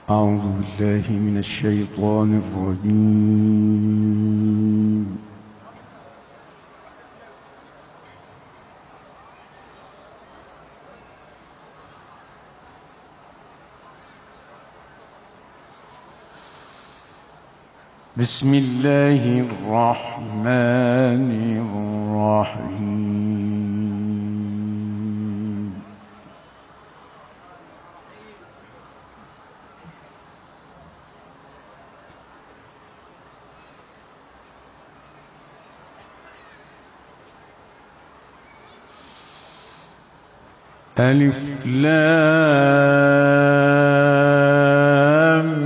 أعوذ بالله من الشيطان الرجيم. بسم الله الرحمن الرحيم. ألف لام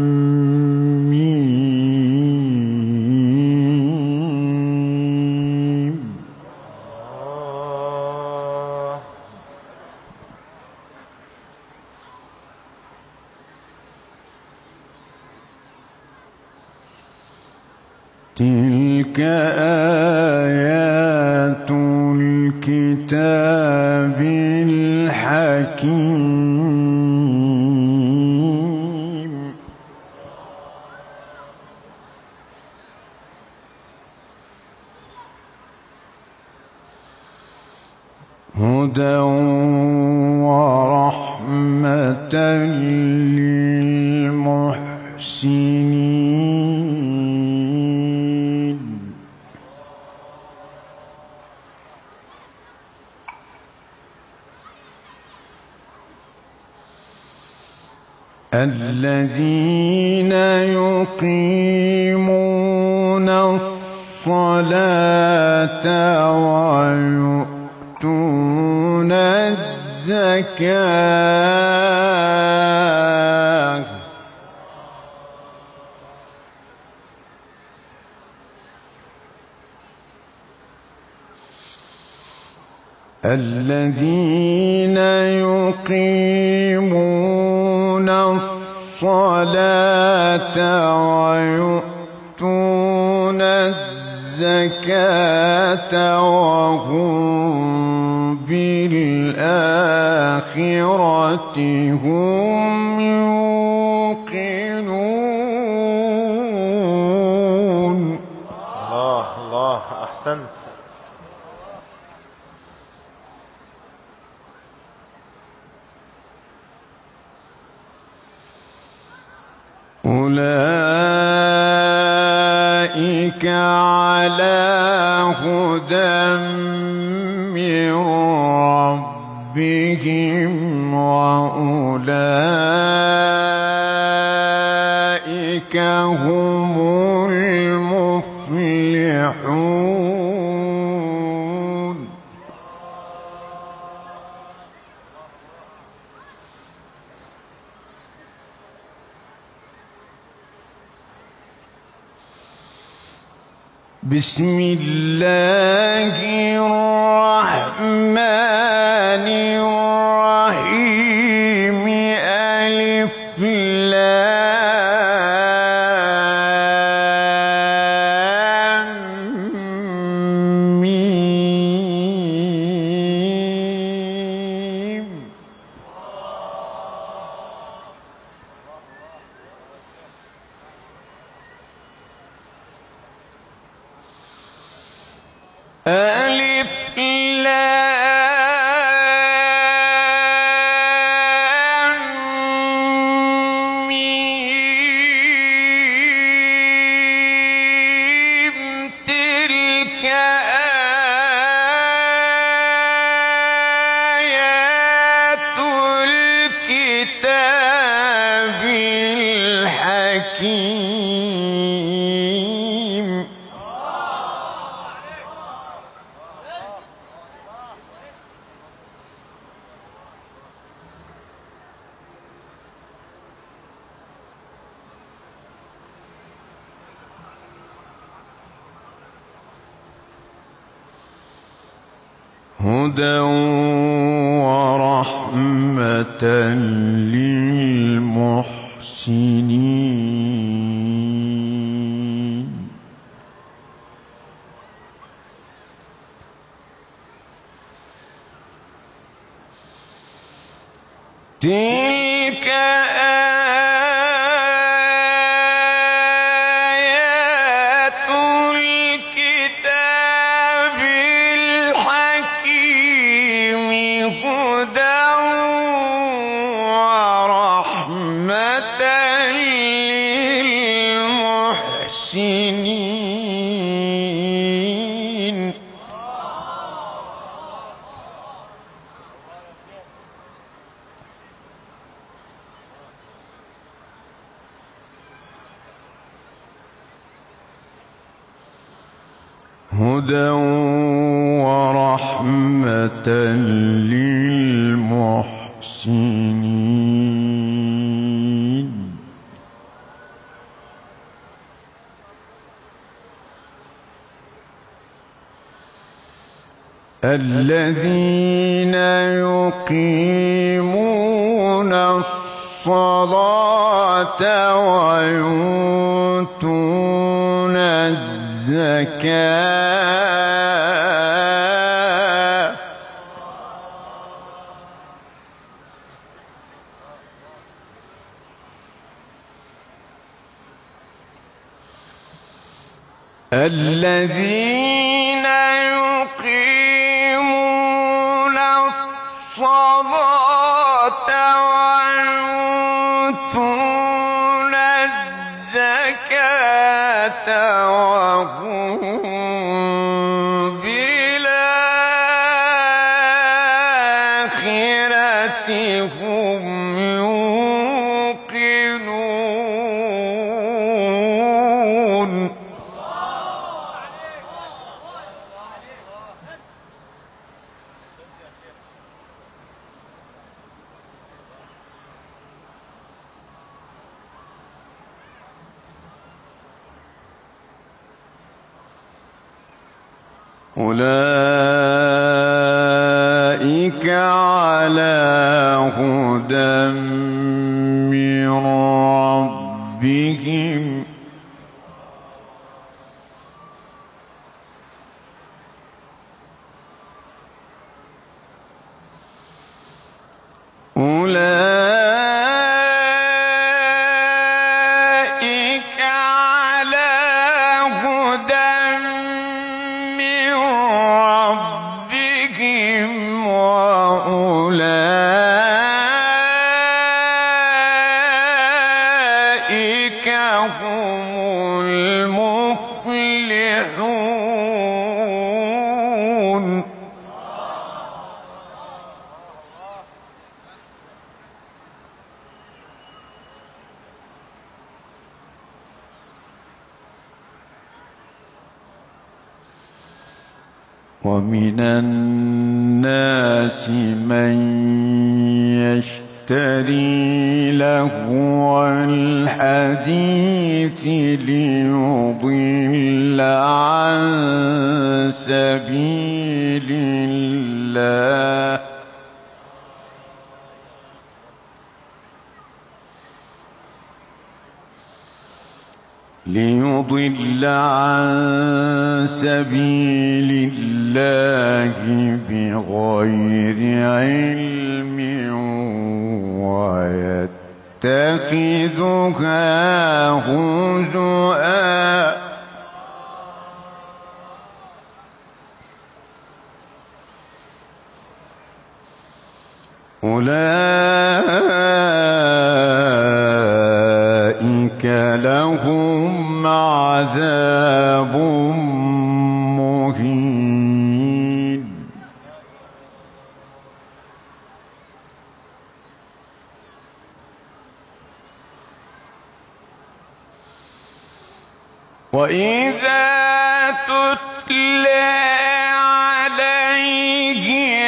ميم. تلك آيات الكتاب الحكيم. هدى ورحمة للمحسنين. الذين يقيمون الصلاة ويؤتون الزكاة الذين يقيمون الصلاة ويؤتون الزكاة وهم بالآخرة هم يوقنون. الله الله، أحسنت. أولئك على هدى من ربهم وأولئك هم المفلحون. بسم الله الرحمن الرحيم. ألف لام ميم. ألف لام ميم. تلك آيات الكتاب الحكيم. هدى ورحمة للمحسنين. تلك هدى ورحمة للمحسنين. الذين يقيمون الصلاة ويؤتون الزكاة الذين يقيمون الصلاة ويؤتون الزكاة وهم بالآخرة هم يوقنون. أولئك على هدى من ربهم أولئك على هدى من ربهم وأولئك هم المفلحون. ومن الناس من يشتري لهو الحديث ليضل عن سبيل الله بغير علم ويتخذها هزؤا أولئك لهم عذاب مهين. وإذا تتلى عليه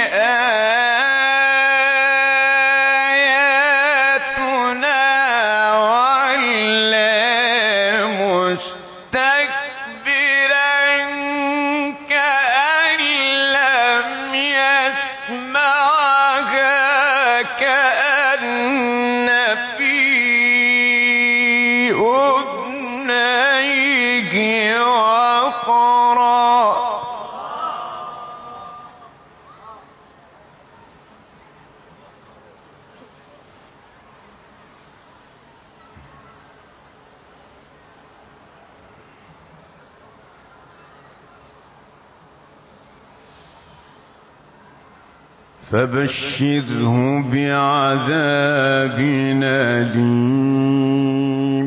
آياتنا ولى مستكبرا كأن لم يسمعها كأن في أذنيه وقرا. فبشره بعذاب أليم.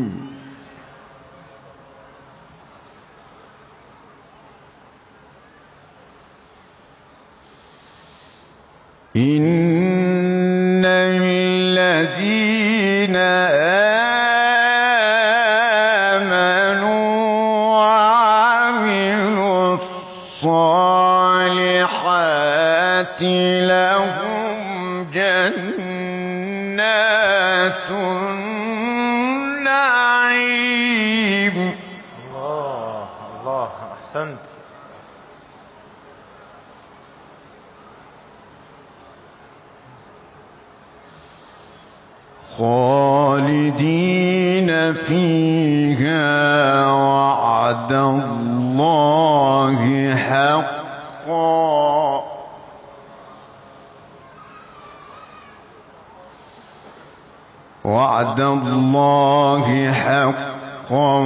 إن الذين آمنوا وعملوا الصالحات لهم جنات النعيم. الله الله أحسنت. خالدين فيها وعد الله حقا وعد الله حقا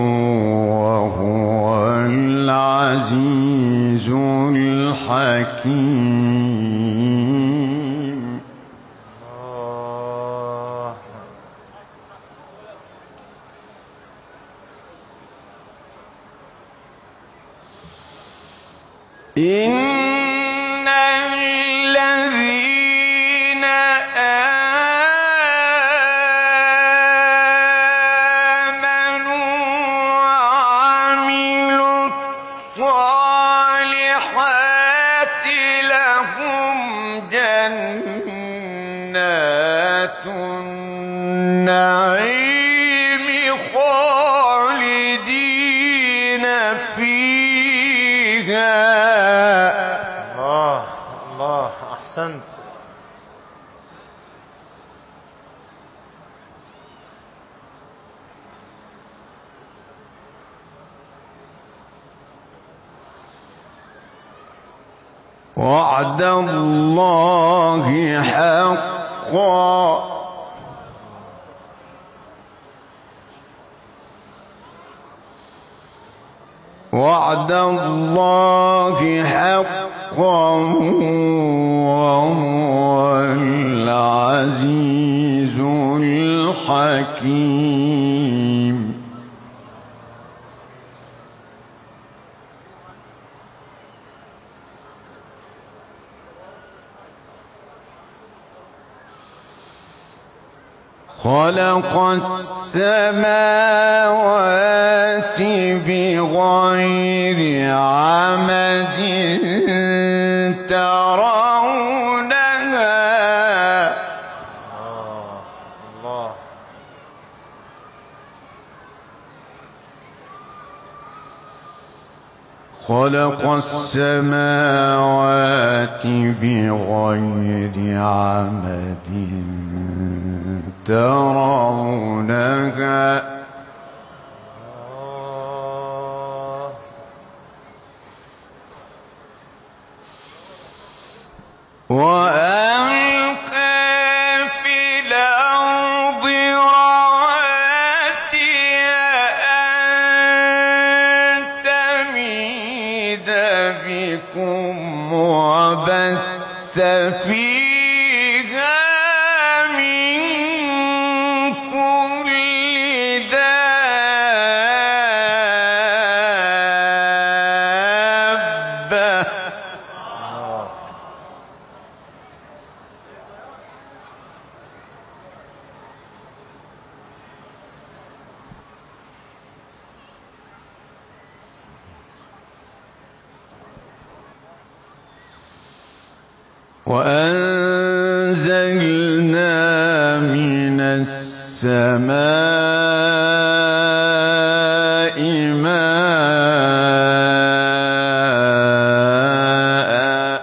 وهو العزيز الحكيم. إن الذين آمنوا وعملوا الصالحات لهم جنات النعيم خالدين فيها. الله الله أحسنت. وعد الله حقا وعد الله حقا وهو العزيز الحكيم. خلق السماوات بغير عمد ترونها. الله خلق السماوات بغير عمد ترونها وألقى في الأرض رواسي أن تميد بكم وبث فيها من كل دابة. وأنزلنا من السماء ماء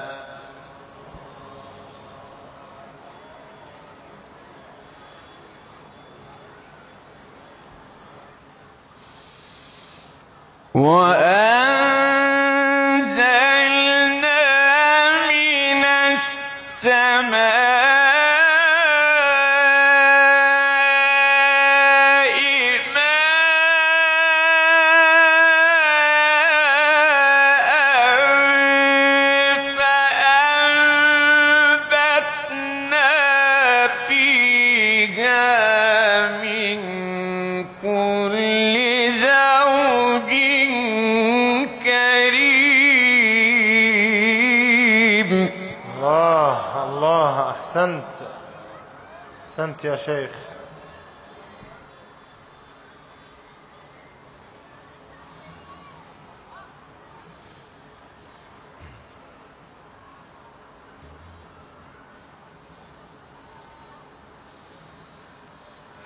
أحسنت يا شيخ.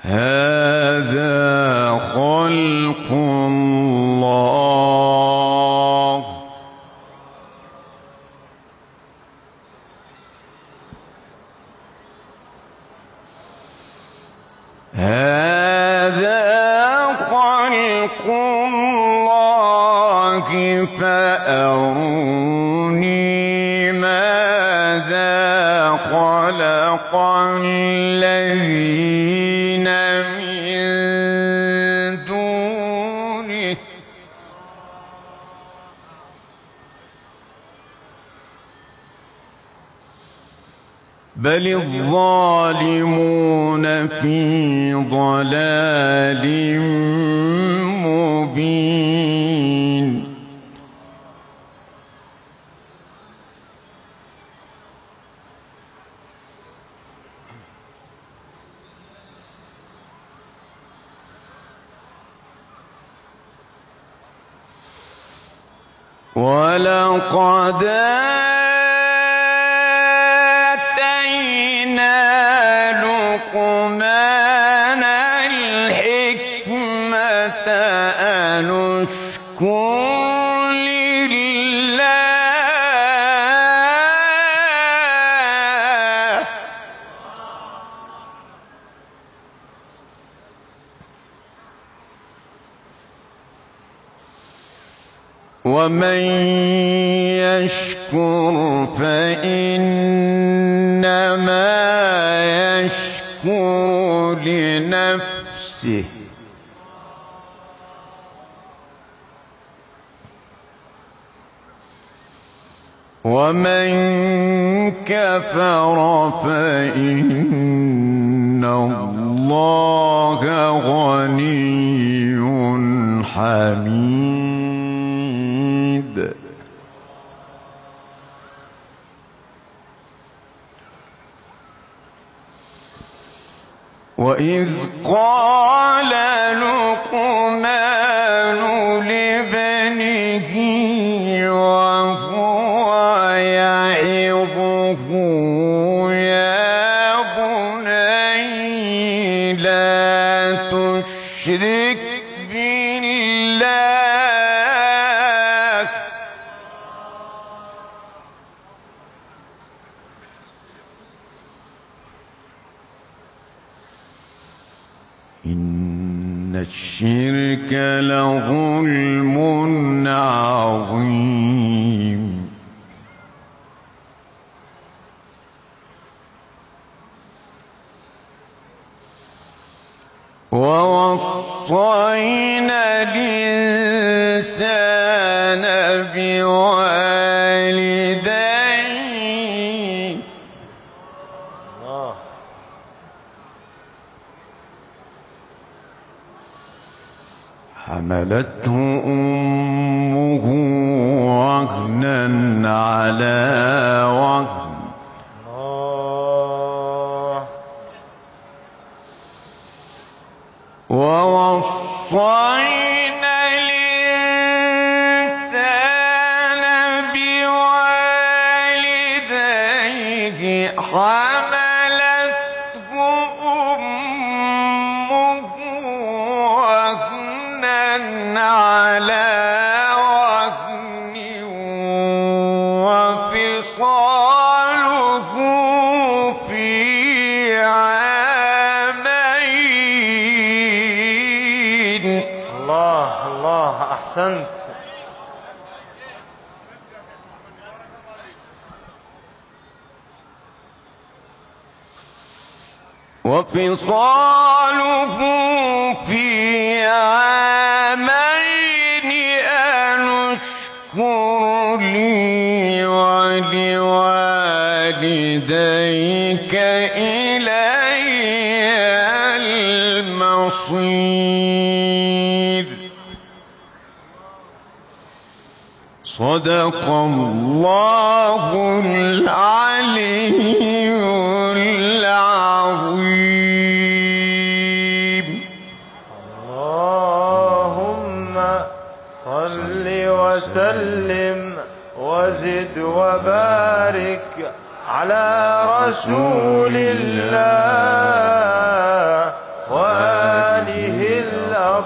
هذا خلق الله فأروني ماذا خلق الذين من دونه بل الظالمون في ضلال مبين ولقد آتينا لقمان الحكمة أن اشكر لله ومن يشكر فإنما يشكر لنفسه ومن كفر فإن الله غني حميد وإذ قال لقمان لابنه وهو يعظه يا بني لا تشرك بالله إن الشرك لظلم عظيم ووصينا الإنسان بوالديه حملته أمه وهنا على وهن ووصينا الإنسان بوالديه حملته أمه وهنا على وهن وفصاله في عامين الله الله أحسنت. وفصاله في عامين أن اشكر لي ولوالديك إلي المصير صدق الله العلي العظيم. اللهم صل وسلم وزد وبارك على رسول الله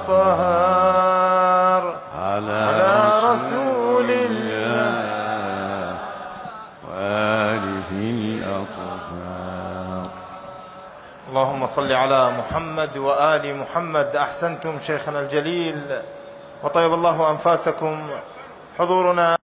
الأطهار على رسول الله وآله الأطهار. اللهم صل على محمد وآل محمد. أحسنتم شيخنا الجليل وطيب الله أنفاسكم. حضورنا